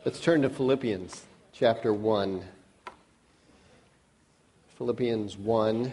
Let's turn to Philippians chapter 1. Philippians 1,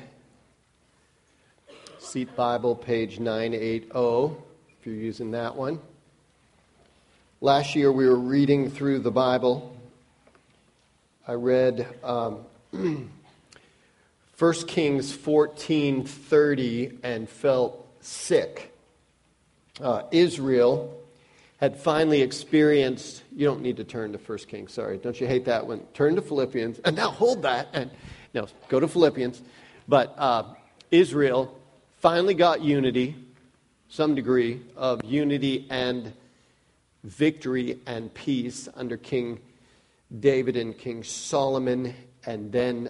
Seat Bible, page 980, if you're using that one. Last year we were reading through the Bible. I read 1 Kings 14:30 and felt sick. Israel had finally experienced, you don't need to turn to 1 Kings, sorry, don't you hate that one? Turn to Philippians, and now hold that, and no, go to Philippians. But Israel finally got unity, some degree of unity and victory and peace under King David and King Solomon. And then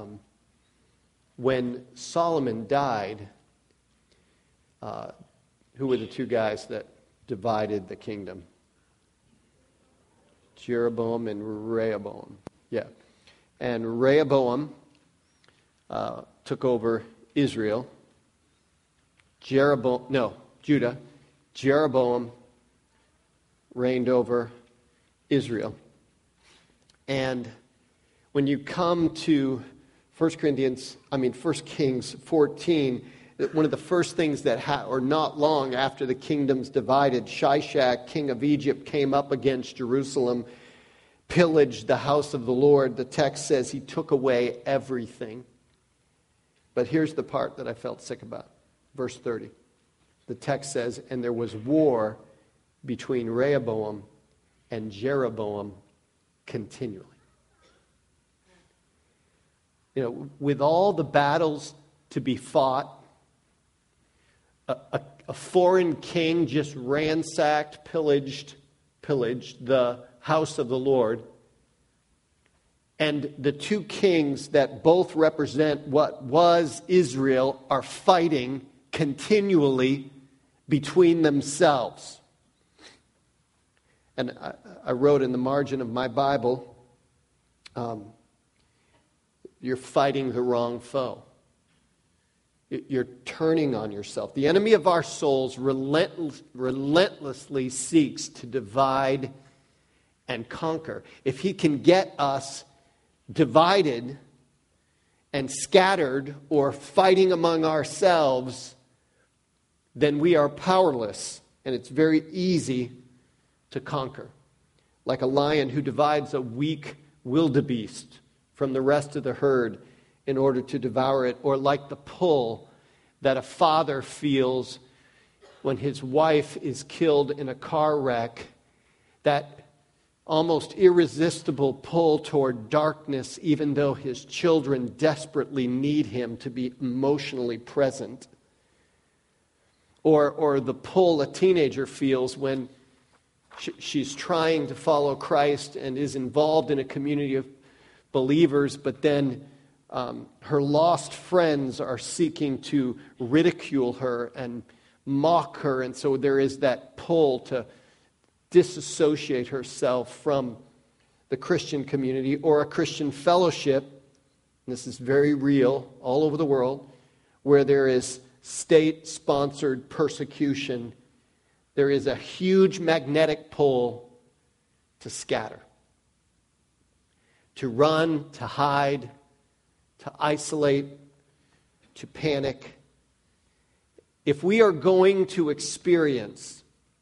when Solomon died, who were the two guys that divided the kingdom? Jeroboam and Rehoboam. Yeah. And Rehoboam took over Israel. Judah. Jeroboam reigned over Israel. And when you come to 1 Kings 14, one of the first things that, or not long after the kingdoms divided, Shishak, king of Egypt, came up against Jerusalem, pillaged the house of the Lord. The text says he took away everything. But here's the part that I felt sick about. Verse 30. The text says, and there was war between Rehoboam and Jeroboam continually. With all the battles to be fought, a foreign king just ransacked, pillaged the house of the Lord. And the two kings that both represent what was Israel are fighting continually between themselves. And I wrote in the margin of my Bible, you're fighting the wrong foe. You're turning on yourself. The enemy of our souls relentlessly seeks to divide and conquer. If he can get us divided and scattered or fighting among ourselves, then we are powerless, and it's very easy to conquer. Like a lion who divides a weak wildebeest from the rest of the herd in order to devour it, or like the pull that a father feels when his wife is killed in a car wreck, that almost irresistible pull toward darkness, even though his children desperately need him to be emotionally present. Or the pull a teenager feels when she's trying to follow Christ and is involved in a community of believers, but then her lost friends are seeking to ridicule her and mock her, and so there is that pull to disassociate herself from the Christian community or a Christian fellowship. And this is very real all over the world, where there is state-sponsored persecution. There is a huge magnetic pull to scatter, to run, to hide, to isolate, to panic. If we are going to experience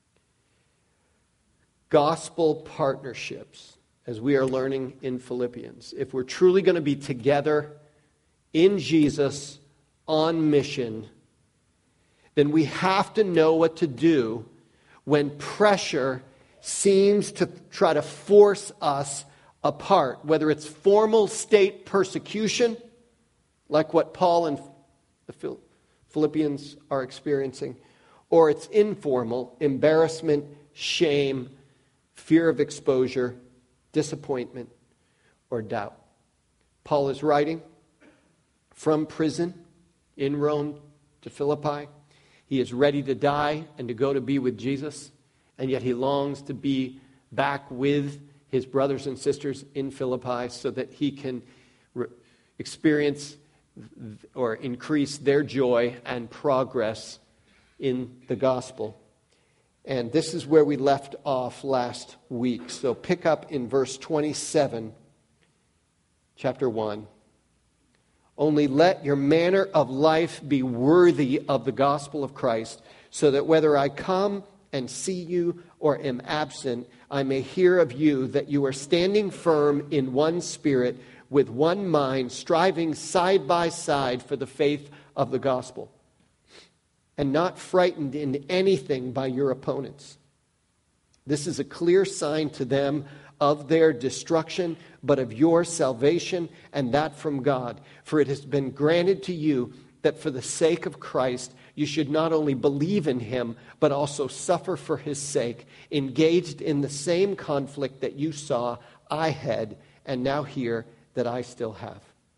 gospel partnerships, as we are learning in Philippians, if we're truly going to be together in Jesus on mission, then we have to know what to do when pressure seems to try to force us apart, whether it's formal state persecution, like what Paul and the Philippians are experiencing, or it's informal embarrassment, shame, fear of exposure, disappointment, or doubt. Paul is writing from prison in Rome to Philippi. He is ready to die and to go to be with Jesus, and yet he longs to be back with his brothers and sisters in Philippi so that he can experience or increase their joy and progress in the gospel. And this is where we left off last week. So pick up in verse 27, chapter 1. Only let your manner of life be worthy of the gospel of Christ, so that whether I come and see you or am absent, I may hear of you that you are standing firm in one spirit, with one mind, striving side by side for the faith of the gospel, and not frightened in anything by your opponents. This is a clear sign to them of their destruction, but of your salvation, and that from God. For it has been granted to you that for the sake of Christ, you should not only believe in him, but also suffer for his sake, engaged in the same conflict that you saw I had, and now hear that I still have.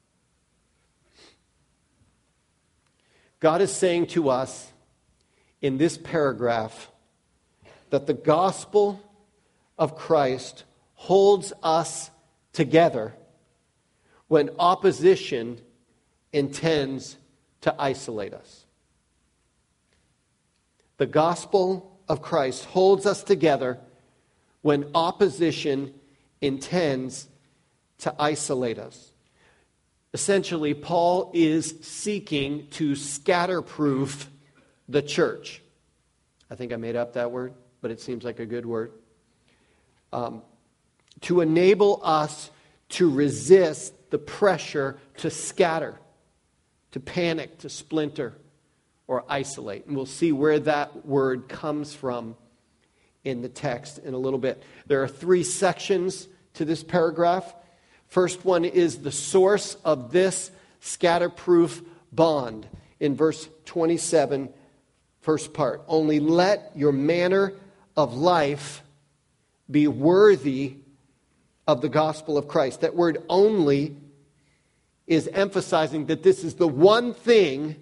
God is saying to us in this paragraph that the gospel of Christ holds us together when opposition intends to isolate us. The gospel of Christ holds us together when opposition intends to isolate us. Essentially, Paul is seeking to scatterproof the church. I think I made up that word, but it seems like a good word. To enable us to resist the pressure to scatter, to panic, to splinter, or isolate. And we'll see where that word comes from in the text in a little bit. There are 3 sections to this paragraph. First one is the source of this scatterproof bond. In verse 27, first part. Only let your manner of life be worthy of the gospel of Christ. That word only is emphasizing that this is the one thing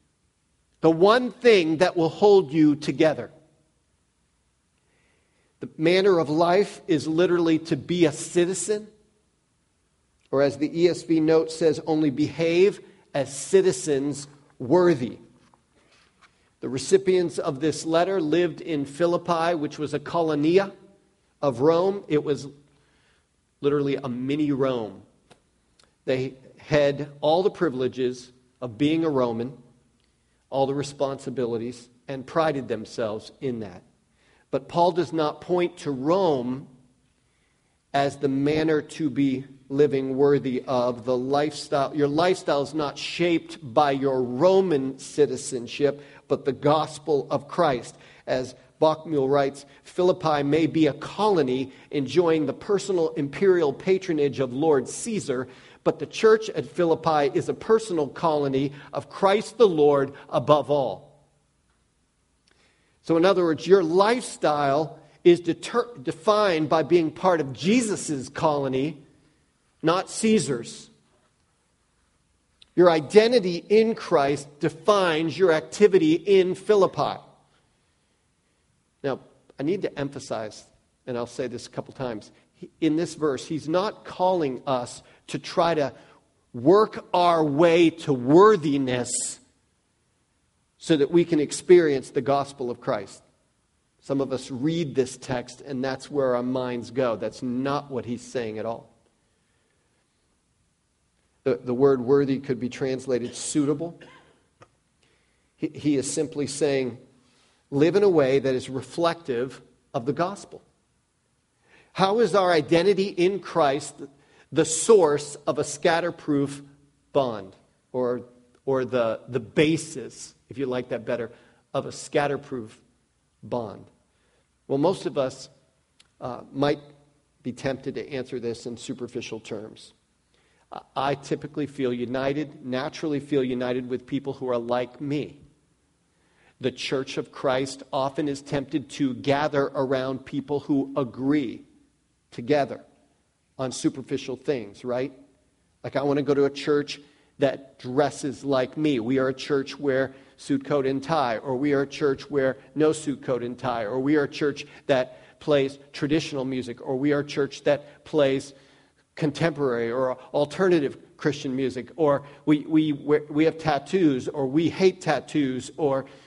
that will hold you together. The manner of life is literally to be a citizen, or as the ESV note says, only behave as citizens worthy. The recipients of this letter lived in Philippi, which was a colonia of Rome. It was literally a mini Rome. They had all the privileges of being a Roman, all the responsibilities, and prided themselves in that. But Paul does not point to Rome as the manner to be living worthy of the lifestyle. Your lifestyle is not shaped by your Roman citizenship, but the gospel of Christ. As Bachmuel writes, Philippi may be a colony enjoying the personal imperial patronage of Lord Caesar, but the church at Philippi is a personal colony of Christ the Lord above all. So in other words, your lifestyle is defined by being part of Jesus' colony, not Caesar's. Your identity in Christ defines your activity in Philippi. Now, I need to emphasize, and I'll say this a couple times, in this verse, he's not calling us to try to work our way to worthiness so that we can experience the gospel of Christ. Some of us read this text and that's where our minds go. That's not what he's saying at all. The word worthy could be translated suitable. He is simply saying, live in a way that is reflective of the gospel. How is our identity in Christ the source of a scatterproof bond, or the basis, if you like that better, of a scatterproof bond? Well, most of us might be tempted to answer this in superficial terms. I typically naturally feel united with people who are like me. The Church of Christ often is tempted to gather around people who agree together on superficial things, right? Like, I want to go to a church that dresses like me. We are a church where suit, coat, and tie, or we are a church where no suit, coat, and tie, or we are a church that plays traditional music, or we are a church that plays contemporary or alternative Christian music, or we have tattoos, or we hate tattoos, or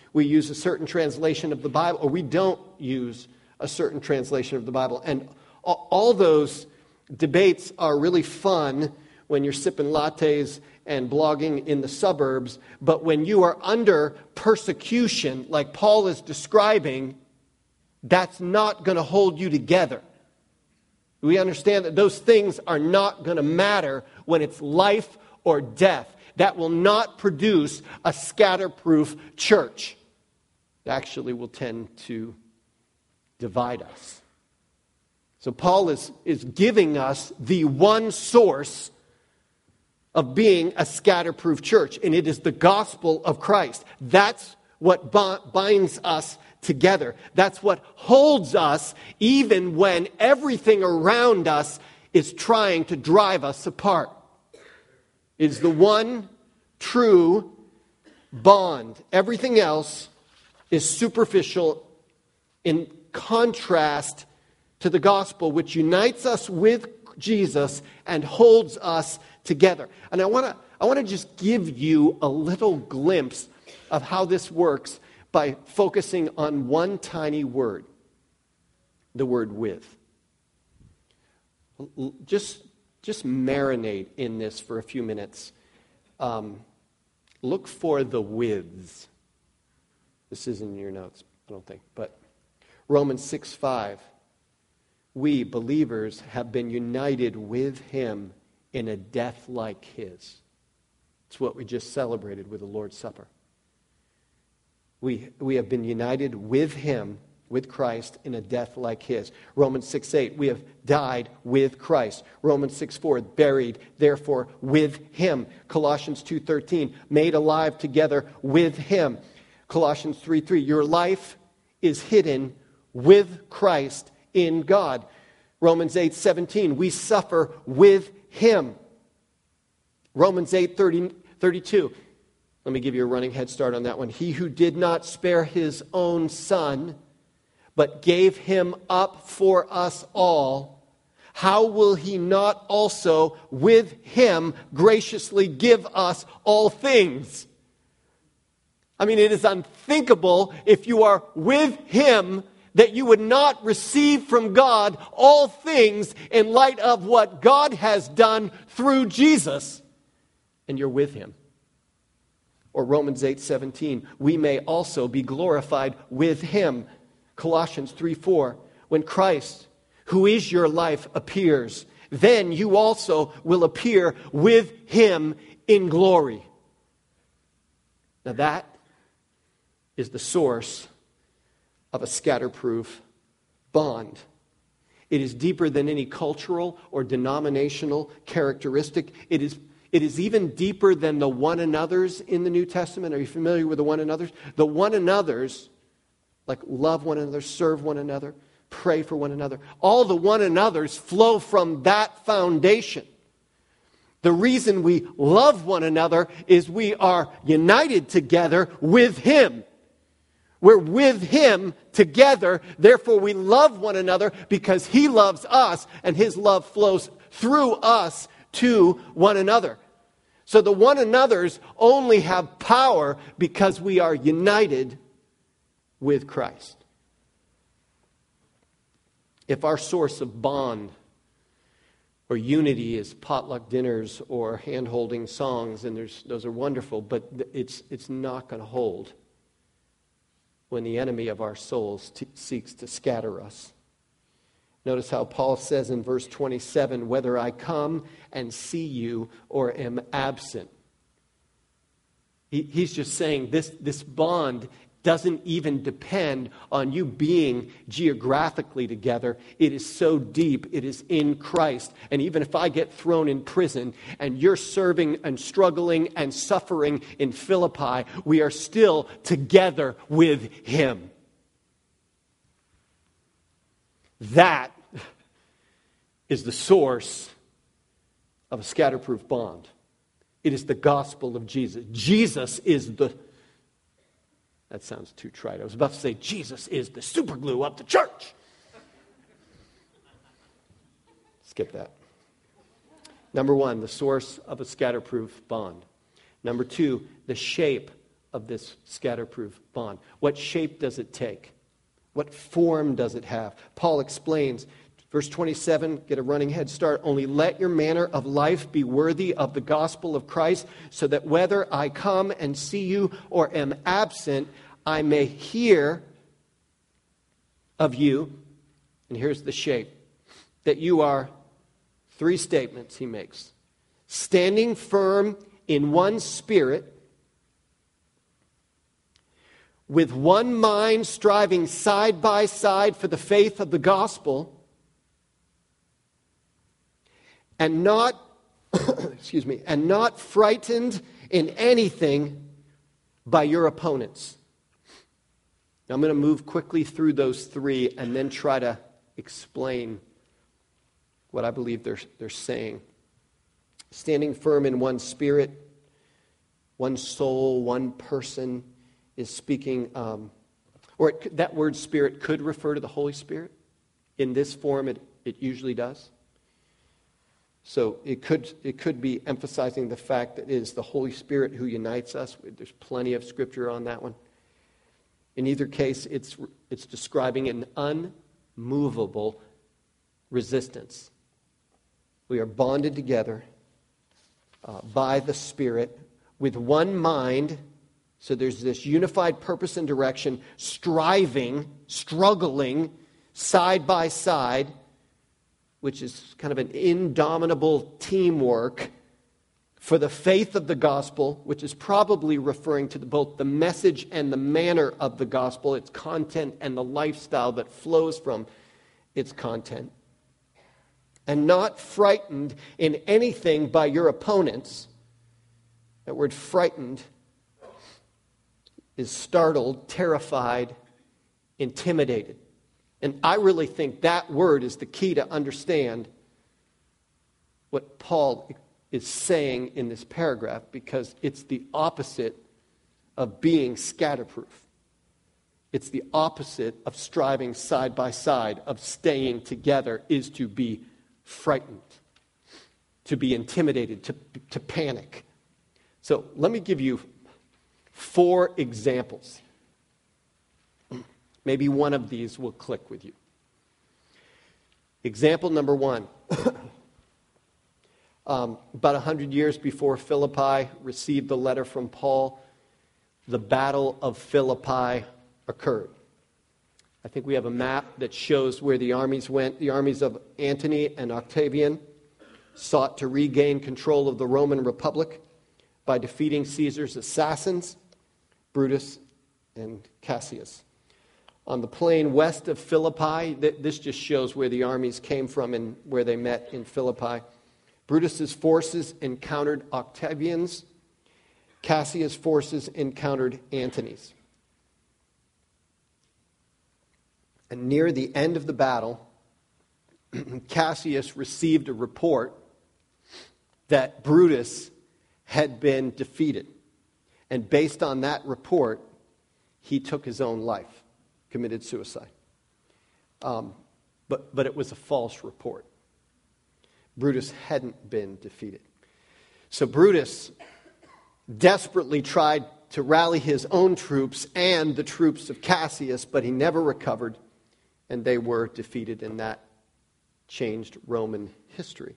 we use a certain translation of the Bible, or we don't use a certain translation of the Bible. And all those debates are really fun when you're sipping lattes and blogging in the suburbs, but when you are under persecution, like Paul is describing, that's not going to hold you together. We understand that those things are not going to matter when it's life or death. That will not produce a scatterproof church. It actually will tend to divide us. So Paul is giving us the one source of being a scatterproof church, and it is the gospel of Christ. That's what binds us together. That's what holds us even when everything around us is trying to drive us apart. It is the one true bond. Everything else is superficial in contrast to the gospel, which unites us with Jesus and holds us together. And I want to just give you a little glimpse of how this works by focusing on one tiny word, the word with. Just marinate in this for a few minutes. Look for the withs. This isn't in your notes, I don't think, but Romans 6:5. We, believers, have been united with him in a death like his. It's what we just celebrated with the Lord's Supper. We have been united with him, with Christ, in a death like his. Romans 6:8, we have died with Christ. Romans 6:4, buried, therefore, with him. Colossians 2:13, made alive together with him. Colossians 3:3, your life is hidden with Christ in God. Romans 8:17, we suffer with him. Romans 8:32, let me give you a running head start on that one. He who did not spare his own son, but gave him up for us all, how will he not also with him graciously give us all things? I mean, it is unthinkable if you are with him that you would not receive from God all things in light of what God has done through Jesus, and you're with him. Or Romans 8:17, we may also be glorified with him. Colossians 3:4, when Christ, who is your life, appears, then you also will appear with him in glory. Now that is the source of a scatterproof bond. It is deeper than any cultural or denominational characteristic. It is even deeper than the one another's in the New Testament. Are you familiar with the one another's? The one another's, like love one another, serve one another, pray for one another. All the one another's flow from that foundation. The reason we love one another is we are united together with him. We're with him together, therefore we love one another because he loves us and his love flows through us to one another. So the one another's only have power because we are united with Christ. If our source of bond or unity is potluck dinners or hand-holding songs, and those are wonderful, but it's not going to hold when the enemy of our souls seeks to scatter us. Notice how Paul says in verse 27, whether I come and see you or am absent. He's just saying this bond doesn't even depend on you being geographically together. It is so deep. It is in Christ. And even if I get thrown in prison and you're serving and struggling and suffering in Philippi, we are still together with him. That is the source of a scatterproof bond. It is the gospel of Jesus. Jesus is the... That sounds too trite. I was about to say Jesus is the super glue of the church. Skip that. Number one, the source of a scatterproof bond. Number two, the shape of this scatterproof bond? What shape does it take? What form does it have? Paul explains, verse 27, get a running head start. Only let your manner of life be worthy of the gospel of Christ, so that whether I come and see you or am absent, I may hear of you. And here's the shape. That you are, 3 statements he makes. Standing firm in one spirit, with one mind, striving side by side for the faith of the gospel, and not and not frightened in anything by your opponents. Now, I'm going to move quickly through those 3 and then try to explain what I believe they're saying. Standing firm in one spirit, one soul, one person is speaking, that word spirit could refer to the Holy Spirit. In this form, it usually does. So it could be emphasizing the fact that it is the Holy Spirit who unites us. There's plenty of scripture on that one. In either case, it's describing an unmovable resistance. We are bonded together by the Spirit with one mind. So there's this unified purpose and direction, striving, struggling, side by side, which is kind of an indomitable teamwork for the faith of the gospel, which is probably referring to both the message and the manner of the gospel, its content and the lifestyle that flows from its content. And not frightened in anything by your opponents. That word frightened is startled, terrified, intimidated. And I really think that word is the key to understand what Paul is saying in this paragraph, because it's the opposite of being scatterproof. It's the opposite of striving side by side, of staying together, is to be frightened, to be intimidated, to panic. So let me give you 4 examples. Maybe one of these will click with you. Example number 1. About 100 years before Philippi received the letter from Paul, the Battle of Philippi occurred. I think we have a map that shows where the armies went. The armies of Antony and Octavian sought to regain control of the Roman Republic by defeating Caesar's assassins, Brutus and Cassius. On the plain west of Philippi, this just shows where the armies came from and where they met in Philippi. Brutus's forces encountered Octavian's. Cassius' forces encountered Antony's. And near the end of the battle, Cassius received a report that Brutus had been defeated. And based on that report, he took his own life, committed suicide. But it was a false report. Brutus hadn't been defeated. So Brutus desperately tried to rally his own troops and the troops of Cassius, but he never recovered, and they were defeated, and that changed Roman history.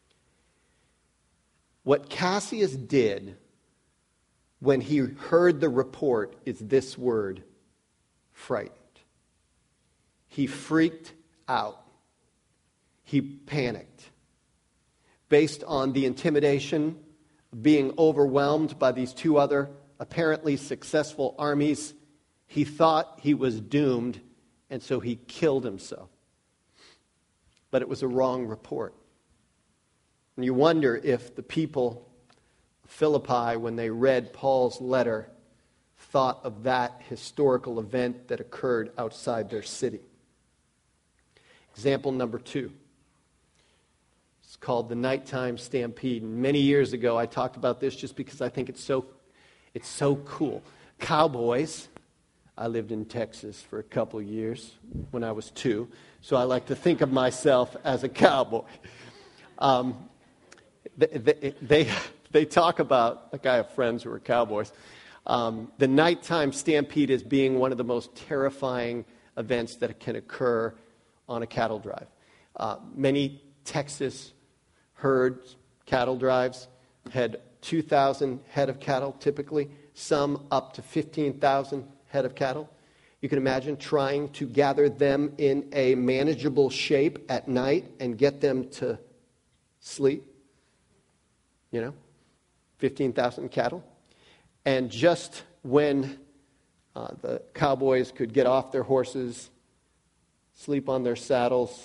What Cassius did when he heard the report is this word, frightened. He freaked out. He panicked. Based on the intimidation of being overwhelmed by these 2 other apparently successful armies, he thought he was doomed, and so he killed himself. But it was a wrong report. And you wonder if the people of Philippi, when they read Paul's letter, thought of that historical event that occurred outside their city. Example number 2. It's called the Nighttime Stampede. And many years ago, I talked about this just because I think it's so cool. Cowboys. I lived in Texas for a couple of years when I was 2, so I like to think of myself as a cowboy. They talk about, like I have friends who are cowboys. The nighttime stampede is being one of the most terrifying events that can occur on a cattle drive. Many Texas herds, cattle drives, had 2,000 head of cattle typically, some up to 15,000 head of cattle. You can imagine trying to gather them in a manageable shape at night and get them to sleep. 15,000 cattle. And just when the cowboys could get off their horses, sleep on their saddles,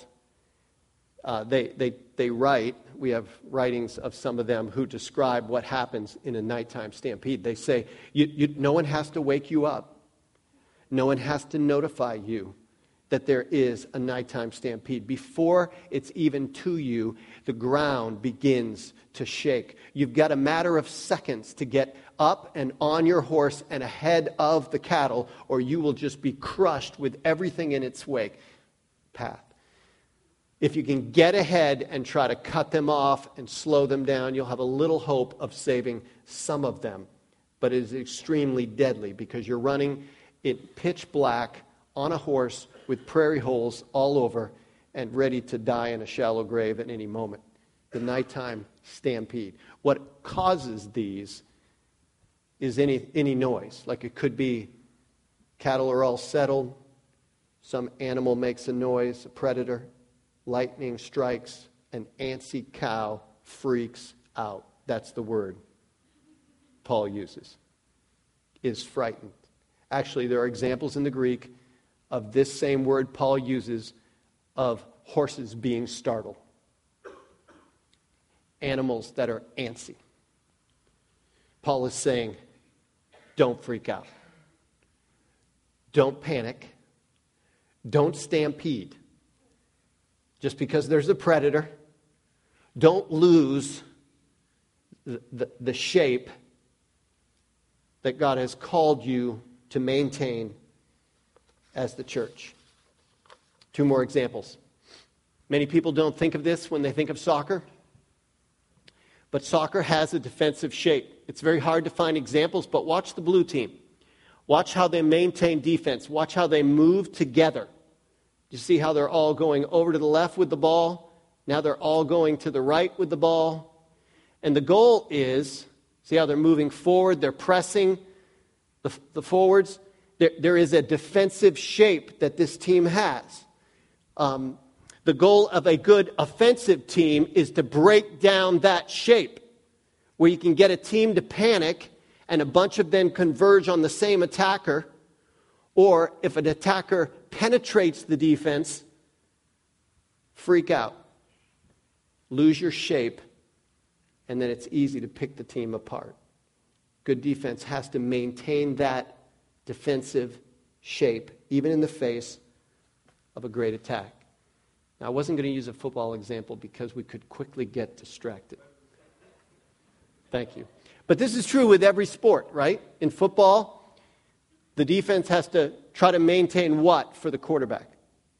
they write, we have writings of some of them who describe what happens in a nighttime stampede. They say, no one has to wake you up. No one has to notify you that there is a nighttime stampede. Before it's even to you, the ground begins to shake. You've got a matter of seconds to get up and on your horse and ahead of the cattle, or you will just be crushed with everything in its wake. Path. If you can get ahead and try to cut them off and slow them down, you'll have a little hope of saving some of them. But it is extremely deadly because you're running in pitch black on a horse with prairie holes all over and ready to die in a shallow grave at any moment. The nighttime stampede. What causes these is any noise. Like it could be cattle are all settled, some animal makes a noise, a predator, lightning strikes, an antsy cow freaks out. That's the word Paul uses, is frightened. Actually, there are examples in the Greek of this same word Paul uses of horses being startled. Animals that are antsy. Paul is saying, don't freak out. Don't panic. Don't stampede. Just because there's a predator, don't lose the shape that God has called you to maintain as the church. Two more examples. Many people don't think of this when they think of soccer, but soccer has a defensive shape. It's very hard to find examples, but watch the blue team. Watch how they maintain defense. Watch how they move together. You see how they're all going over to the left with the ball? Now they're all going to the right with the ball. And the goal is, see how they're moving forward, they're pressing the forwards. There is a defensive shape that this team has. The goal of a good offensive team is to break down that shape, where you can get a team to panic and a bunch of them converge on the same attacker. Or if an attacker penetrates the defense, freak out, lose your shape, and then it's easy to pick the team apart. Good defense has to maintain that defensive shape, even in the face of a great attack. Now, I wasn't going to use a football example because we could quickly get distracted. Thank you. But this is true with every sport, right? In football, the defense has to try to maintain what for the quarterback?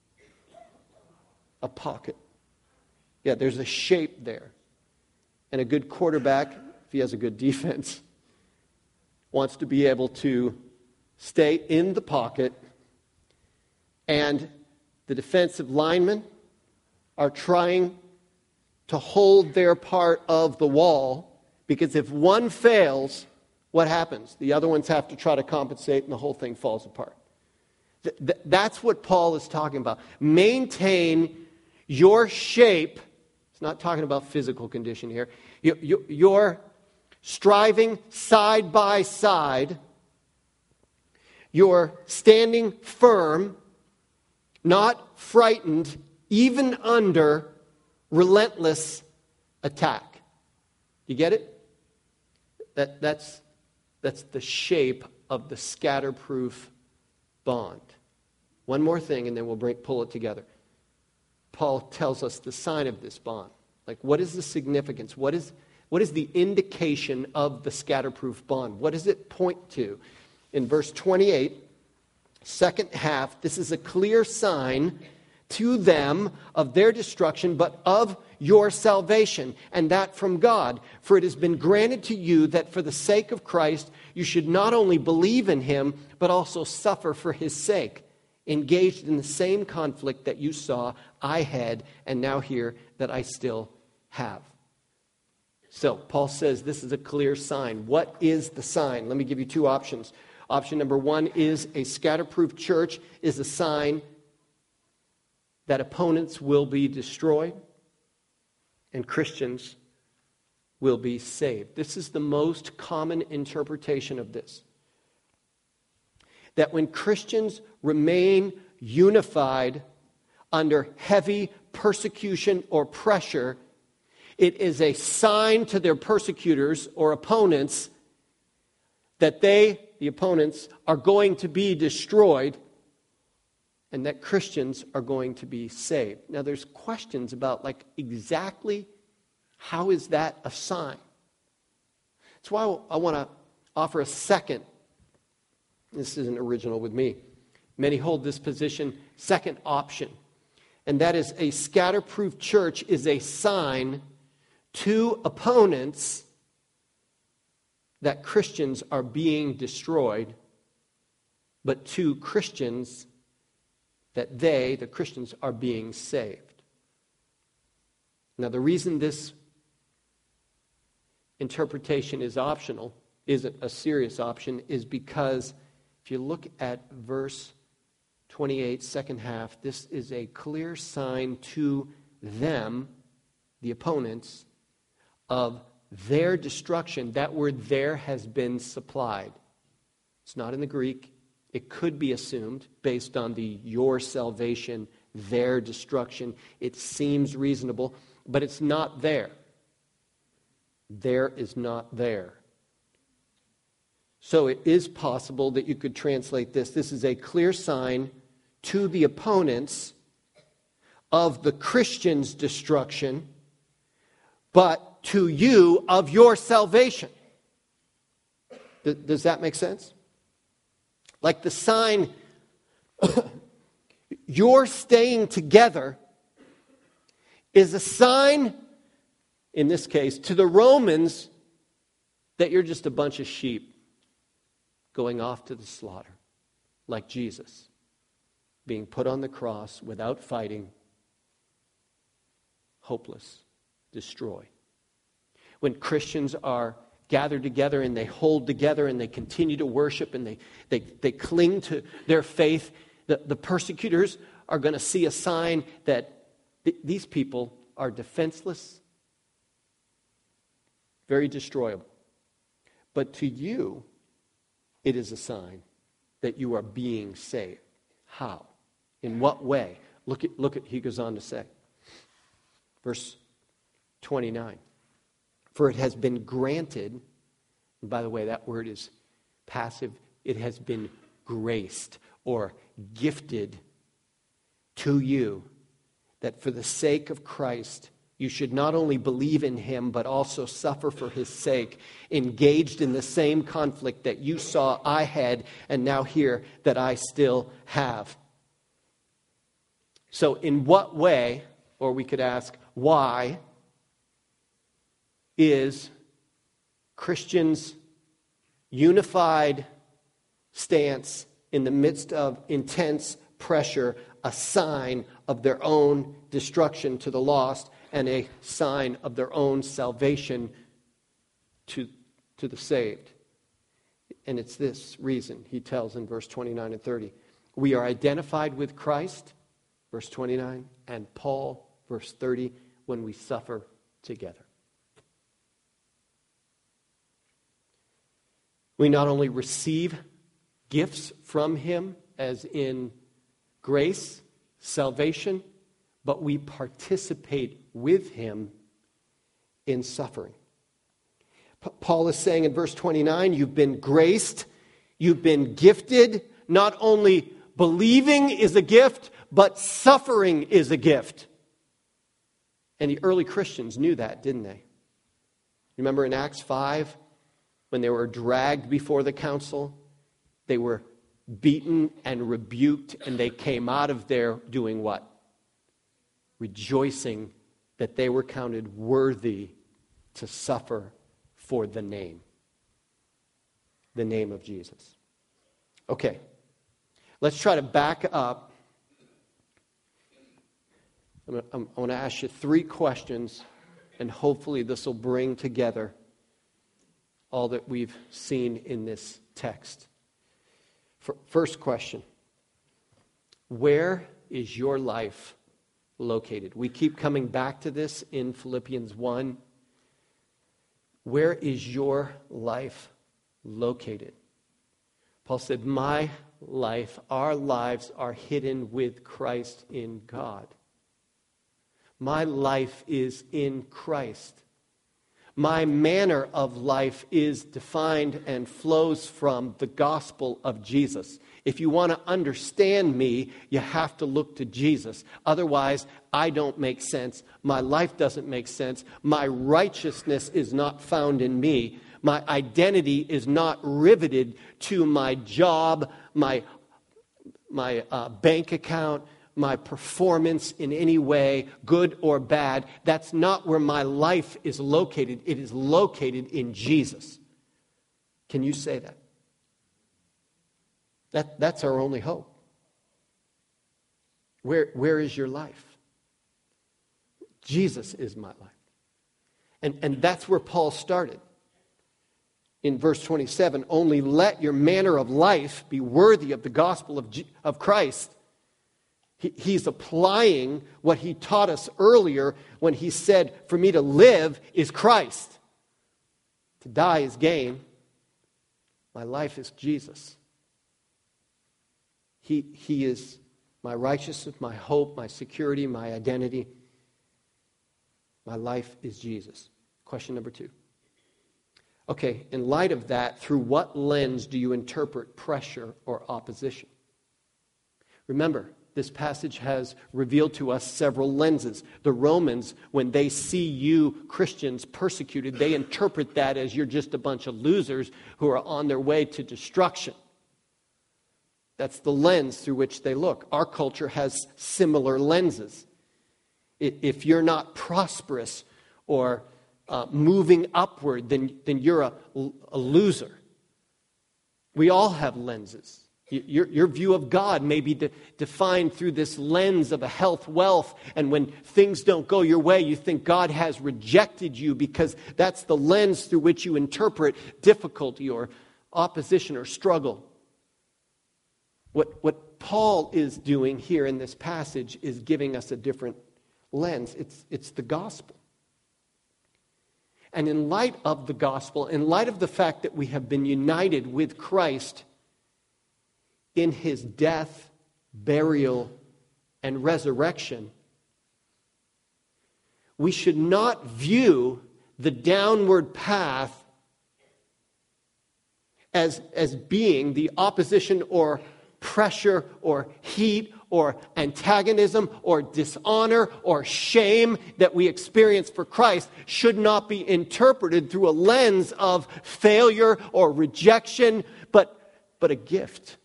A pocket. Yeah, there's a shape there. And a good quarterback, if he has a good defense, wants to be able to stay in the pocket, and the defensive linemen are trying to hold their part of the wall, because if one fails, what happens? The other ones have to try to compensate, and the whole thing falls apart. That's what Paul is talking about. Maintain your shape. It's not talking about physical condition here. You're striving side by side. You're standing firm, not frightened, even under relentless attack. You get it? That's the shape of the scatterproof bond. One more thing, and then we'll pull it together. Paul tells us the sign of this bond. Like, what is the significance? What is the indication of the scatterproof bond? What does it point to? In verse 28, second half, this is a clear sign to them of their destruction, but of your salvation, and that from God. For it has been granted to you that for the sake of Christ you should not only believe in him, but also suffer for his sake, engaged in the same conflict that you saw I had, and now hear that I still have. So, Paul says this is a clear sign. What is the sign? Let me give you two options. Option number one is a scatter-proof church is a sign that opponents will be destroyed and Christians will be saved. This is the most common interpretation of this. That when Christians remain unified under heavy persecution or pressure, it is a sign to their persecutors or opponents that they, the opponents, are going to be destroyed and that Christians are going to be saved. Now there's questions about exactly how is that a sign? That's why I want to offer a second. This isn't original with me. Many hold this position, second option. And that is a scatter-proof church is a sign to opponents that Christians are being destroyed, but to Christians that they, the Christians, are being saved. Now, the reason this interpretation is optional, isn't a serious option, is because if you look at verse 28, second half, this is a clear sign to them, the opponents, of their destruction. That word there has been supplied. It's not in the Greek. It could be assumed based on the your salvation, their destruction. It seems reasonable, but it's not there. There is not there. So it is possible that you could translate this. This is a clear sign to the opponents of the Christian's destruction, but to you of your salvation. Does that make sense? Like the sign, your staying together is a sign, in this case, to the Romans that you're just a bunch of sheep going off to the slaughter, like Jesus, being put on the cross without fighting, hopeless, destroyed. When Christians are gathered together and they hold together and they continue to worship and they cling to their faith, the persecutors are going to see a sign that these people are defenseless, very destroyable. But to you, it is a sign that you are being saved. How? In what way? Look at he goes on to say. Verse 29. For it has been granted, and by the way, that word is passive, it has been graced or gifted to you that for the sake of Christ, you should not only believe in him, but also suffer for his sake, engaged in the same conflict that you saw I had and now hear that I still have. So in what way, or we could ask, why, is Christians' unified stance in the midst of intense pressure a sign of their own destruction to the lost and a sign of their own salvation to the saved? And it's this reason he tells in verse 29 and 30. We are identified with Christ, verse 29, and Paul, verse 30, when we suffer together. We not only receive gifts from him, as in grace, salvation, but we participate with him in suffering. Paul is saying in verse 29, you've been graced, you've been gifted. Not only believing is a gift, but suffering is a gift. And the early Christians knew that, didn't they? Remember in Acts 5, when they were dragged before the council, they were beaten and rebuked, and they came out of there doing what? rejoicing that they were counted worthy to suffer for the name of Jesus. Okay, let's try to back up. I want to ask you 3 questions, and hopefully this will bring together all that we've seen in this text. First question: where is your life located? We keep coming back to this in Philippians 1. Where is your life located? Paul said, my life, our lives are hidden with Christ in God. My life is in Christ. My manner of life is defined and flows from the gospel of Jesus. If you want to understand me, you have to look to Jesus. Otherwise, I don't make sense. My life doesn't make sense. My righteousness is not found in me. My identity is not riveted to my job, my bank account, my performance in any way, good or bad. That's not where my life is located. It is located in Jesus. Can you say that? That's our only hope. Where is your life? Jesus is my life. And that's where Paul started. In verse 27, only let your manner of life be worthy of the gospel of Christ. He's applying what he taught us earlier when he said, for me to live is Christ. To die is gain. My life is Jesus. He is my righteousness, my hope, my security, my identity. My life is Jesus. Question number 2. Okay, in light of that, through what lens do you interpret pressure or opposition? Remember, this passage has revealed to us several lenses. The Romans, when they see you Christians persecuted, they interpret that as you're just a bunch of losers who are on their way to destruction. That's the lens through which they look. Our culture has similar lenses. If you're not prosperous or moving upward, then you're a loser. We all have lenses. Your view of God may be defined through this lens of a health, wealth, and when things don't go your way, you think God has rejected you because that's the lens through which you interpret difficulty or opposition or struggle. What Paul is doing here in this passage is giving us a different lens. It's the gospel. And in light of the gospel, in light of the fact that we have been united with Christ in his death, burial, and resurrection, we should not view the downward path as being the opposition or pressure or heat or antagonism or dishonor or shame that we experience for Christ should not be interpreted through a lens of failure or rejection, but a gift.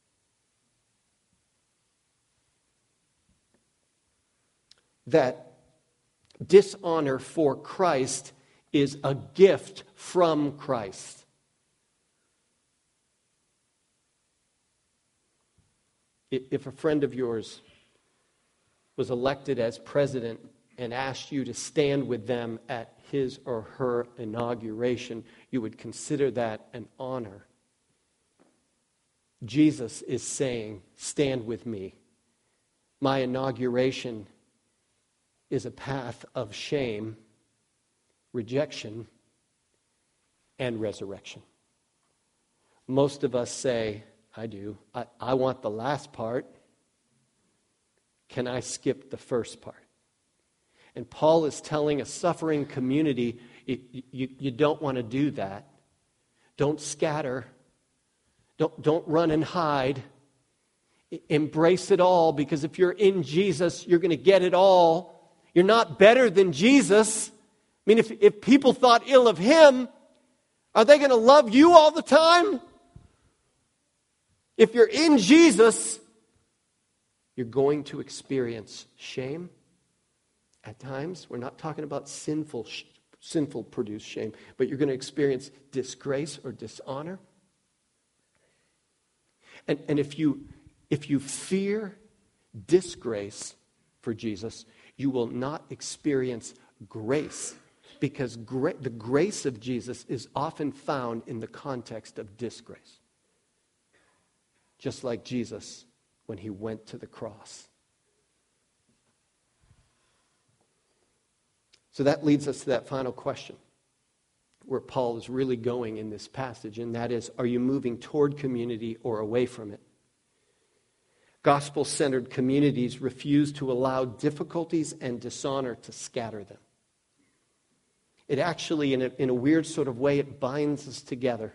That dishonor for Christ is a gift from Christ. If a friend of yours was elected as president and asked you to stand with them at his or her inauguration, you would consider that an honor. Jesus is saying, stand with me. My inauguration is a path of shame, rejection, and resurrection. Most of us say, I do. I want the last part. Can I skip the first part? And Paul is telling a suffering community, you don't want to do that. Don't scatter. Don't run and hide. Embrace it all, because if you're in Jesus, you're going to get it all. You're not better than Jesus. I mean, if people thought ill of him, are they going to love you all the time? If you're in Jesus, you're going to experience shame, at times. We're not talking about sinful produced shame, but you're going to experience disgrace or dishonor. And if you fear disgrace for Jesus, you will not experience grace, because the grace of Jesus is often found in the context of disgrace. Just like Jesus when he went to the cross. So that leads us to that final question, where Paul is really going in this passage, and that is, are you moving toward community or away from it? Gospel-centered communities refuse to allow difficulties and dishonor to scatter them. It actually, in a weird sort of way, it binds us together.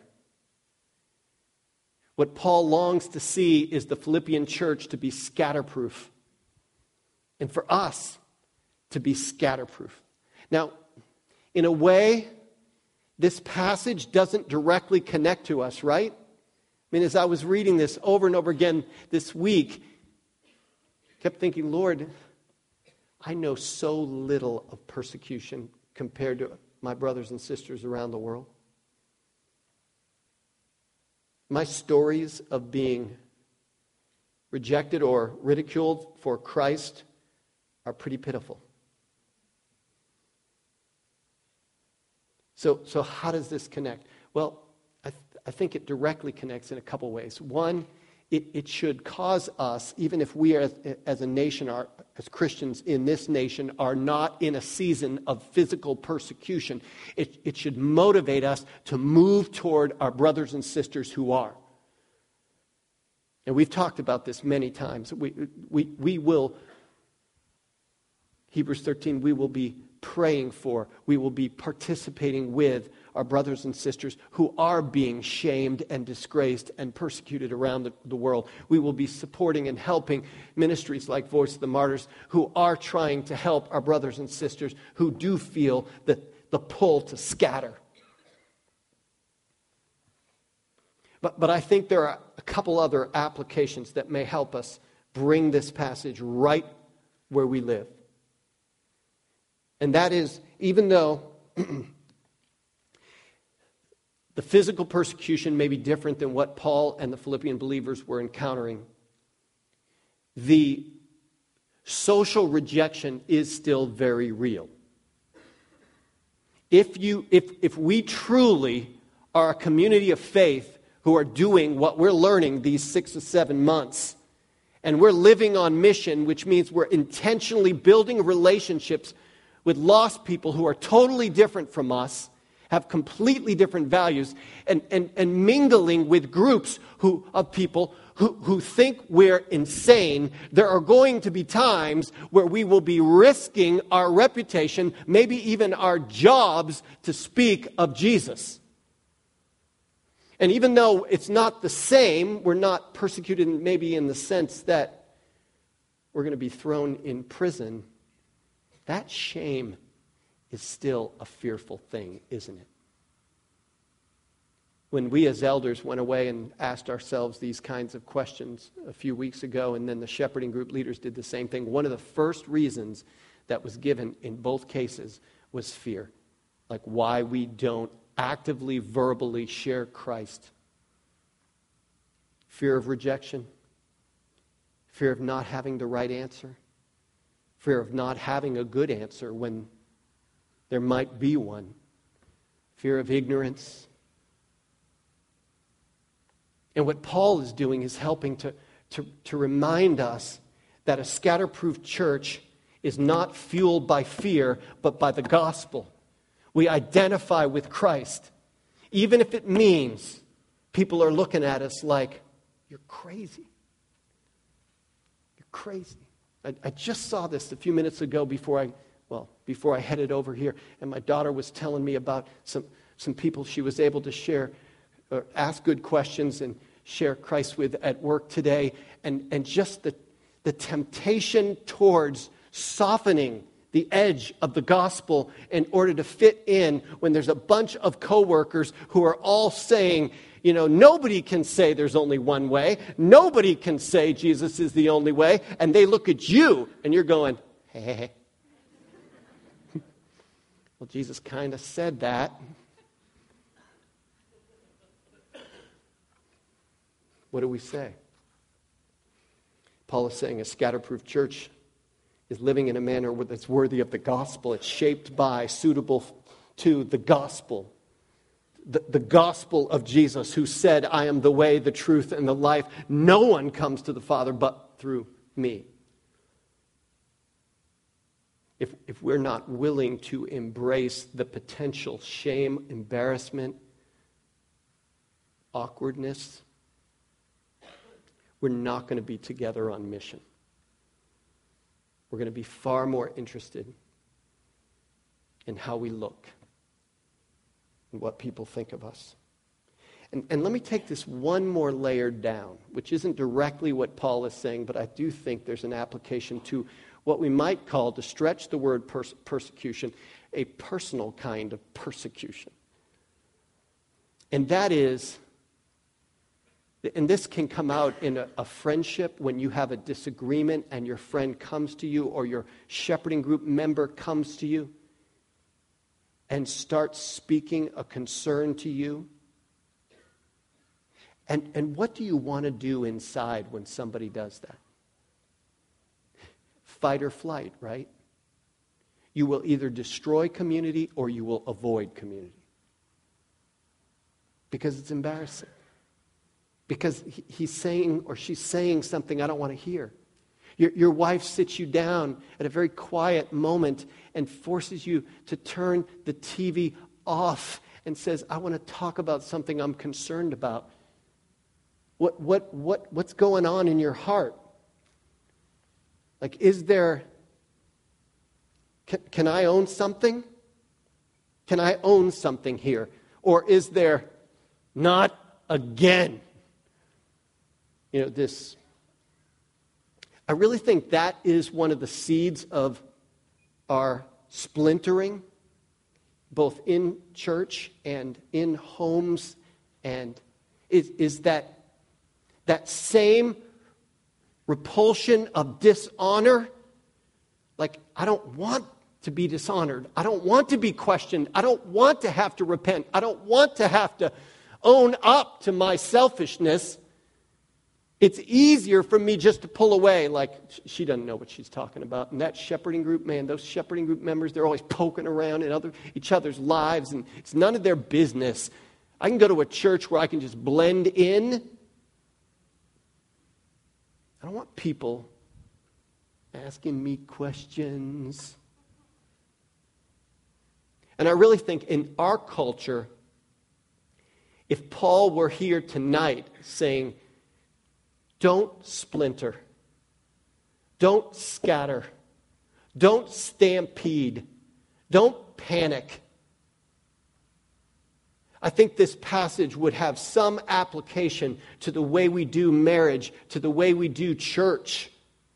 What Paul longs to see is the Philippian church to be scatterproof, and for us to be scatterproof. Now, in a way, this passage doesn't directly connect to us, right? I mean, as I was reading this over and over again this week, I kept thinking, Lord, I know so little of persecution compared to my brothers and sisters around the world. My stories of being rejected or ridiculed for Christ are pretty pitiful. So how does this connect? Well, I think it directly connects in a couple ways. One, it should cause us, even if we are, as a nation, as Christians in this nation, are not in a season of physical persecution, it should motivate us to move toward our brothers and sisters who are. And we've talked about this many times. We will, Hebrews 13, we will be praying for, we will be participating with our brothers and sisters who are being shamed and disgraced and persecuted around the world. We will be supporting and helping ministries like Voice of the Martyrs who are trying to help our brothers and sisters who do feel the pull to scatter. But I think there are a couple other applications that may help us bring this passage right where we live. And that is, even though the physical persecution may be different than what Paul and the Philippian believers were encountering, the social rejection is still very real. If we truly are a community of faith who are doing what we're learning these 6 to 7 months, and we're living on mission, which means we're intentionally building relationships with lost people who are totally different from us, have completely different values, and mingling with groups of people who think we're insane, there are going to be times where we will be risking our reputation, maybe even our jobs, to speak of Jesus. And even though it's not the same, we're not persecuted maybe in the sense that we're going to be thrown in prison, that shame is still a fearful thing, isn't it? When we as elders went away and asked ourselves these kinds of questions a few weeks ago, and then the shepherding group leaders did the same thing, one of the first reasons that was given in both cases was fear. Like why we don't actively, verbally share Christ. Fear of rejection. Fear of not having the right answer. Fear of not having a good answer when there might be one. Fear of ignorance. And what Paul is doing is helping to remind us that a scatterproof church is not fueled by fear, but by the gospel. We identify with Christ, even if it means people are looking at us like, you're crazy. You're crazy. I just saw this a few minutes ago before I headed over here, and my daughter was telling me about some people she was able to share, or ask good questions and share Christ with at work today, and just the temptation towards softening the edge of the gospel in order to fit in when there's a bunch of coworkers who are all saying, you know, nobody can say there's only one way. Nobody can say Jesus is the only way. And they look at you and you're going, hey. Well, Jesus kind of said that. What do we say? Paul is saying a scatterproof church is living in a manner that's worthy of the gospel. It's shaped by, suitable to the gospel. The gospel of Jesus, who said, I am the way, the truth, and the life. No one comes to the Father but through me. If we're not willing to embrace the potential shame, embarrassment, awkwardness, we're not going to be together on mission. We're going to be far more interested in how we look and what people think of us. And let me take this one more layer down, which isn't directly what Paul is saying, but I do think there's an application to what we might call, to stretch the word persecution, a personal kind of persecution. And that is, and this can come out in a friendship when you have a disagreement and your friend comes to you, or your shepherding group member comes to you and starts speaking a concern to you. And what do you want to do inside when somebody does that? Fight or flight, right? You will either destroy community or you will avoid community. Because it's embarrassing. Because he's saying or she's saying something I don't want to hear. Your wife sits you down at a very quiet moment and forces you to turn the TV off and says, I want to talk about something I'm concerned about. What's going on in your heart? Like, is there, can I own something? Can I own something here? Or is there, not again? You know, this, I really think that is one of the seeds of our splintering, both in church and in homes, and is that same repulsion of dishonor. Like, I don't want to be dishonored. I don't want to be questioned. I don't want to have to repent. I don't want to have to own up to my selfishness. It's easier for me just to pull away, like, she doesn't know what she's talking about. And that shepherding group, man, those shepherding group members, they're always poking around in each other's lives, and it's none of their business. I can go to a church where I can just blend in. I don't want people asking me questions. And I really think in our culture, if Paul were here tonight saying, don't splinter, don't scatter, don't stampede, don't panic, I think this passage would have some application to the way we do marriage, to the way we do church.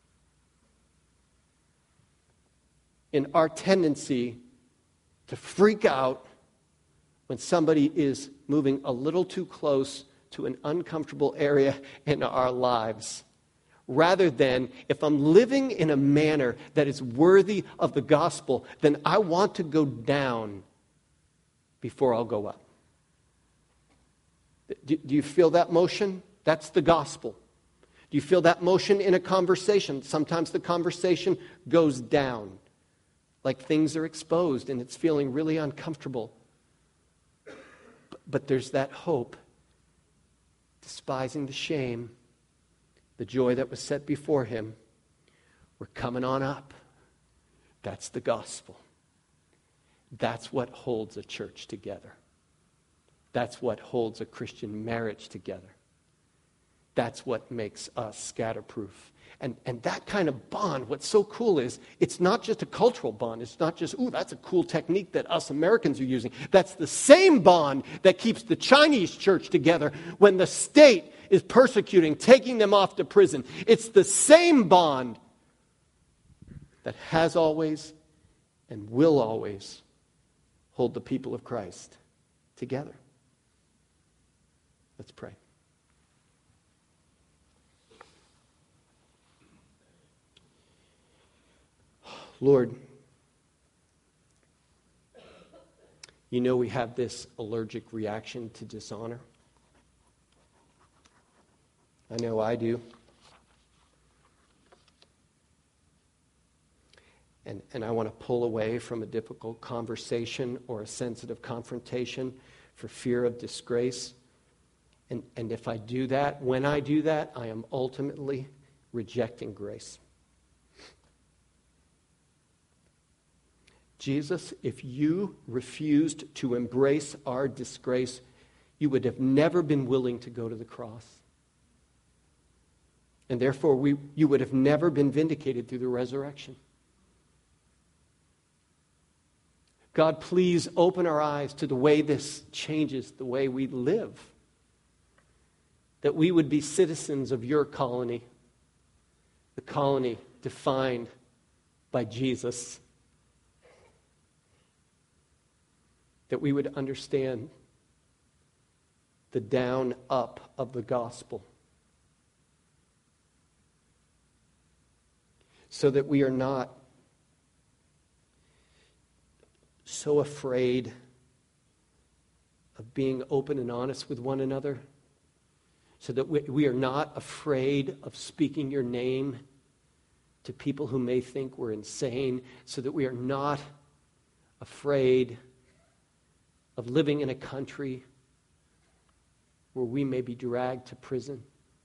In our tendency to freak out when somebody is moving a little too close to an uncomfortable area in our lives. Rather than, if I'm living in a manner that is worthy of the gospel, then I want to go down before I'll go up. Do you feel that motion? That's the gospel. Do you feel that motion in a conversation? Sometimes the conversation goes down, like things are exposed and it's feeling really uncomfortable. But there's that hope, despising the shame, the joy that was set before him. We're coming on up. That's the gospel. That's what holds a church together. That's what holds a Christian marriage together. That's what makes us scatterproof. And that kind of bond, what's so cool is, it's not just a cultural bond. It's not just, ooh, that's a cool technique that us Americans are using. That's the same bond that keeps the Chinese church together when the state is persecuting, taking them off to prison. It's the same bond that has always and will always hold the people of Christ together. Let's pray. Lord, You know we have this allergic reaction to dishonor. I know I do. And I want to pull away from a difficult conversation or a sensitive confrontation for fear of disgrace. And if I do that, when I do that, I am ultimately rejecting grace. Jesus, if you refused to embrace our disgrace, you would have never been willing to go to the cross. And therefore, you would have never been vindicated through the resurrection. God, please open our eyes to the way this changes the way we live. That we would be citizens of your colony, the colony defined by Jesus. That we would understand the down-up of the gospel. So that we are not so afraid of being open and honest with one another, so that we are not afraid of speaking your name to people who may think we're insane, so that we are not afraid of living in a country where we may be dragged to prison.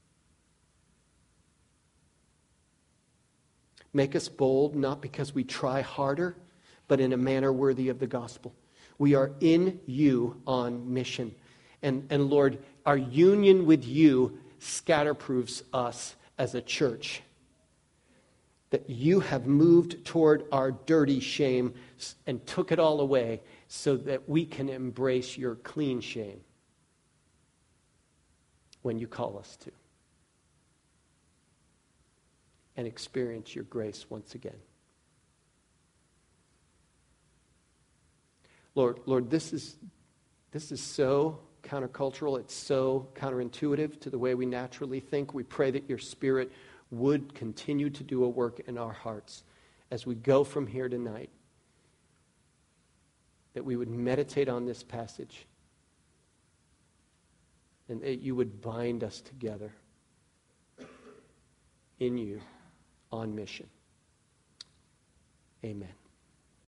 Make us bold, not because we try harder, but in a manner worthy of the gospel. We are in you on mission. And Lord, our union with you scatterproofs us as a church. That you have moved toward our dirty shame and took it all away so that we can embrace your clean shame when you call us to. And experience your grace once again. Lord, this is so countercultural. It's so counterintuitive to the way we naturally think. We pray that your Spirit would continue to do a work in our hearts as we go from here tonight. That we would meditate on this passage. And that you would bind us together in you on mission. Amen.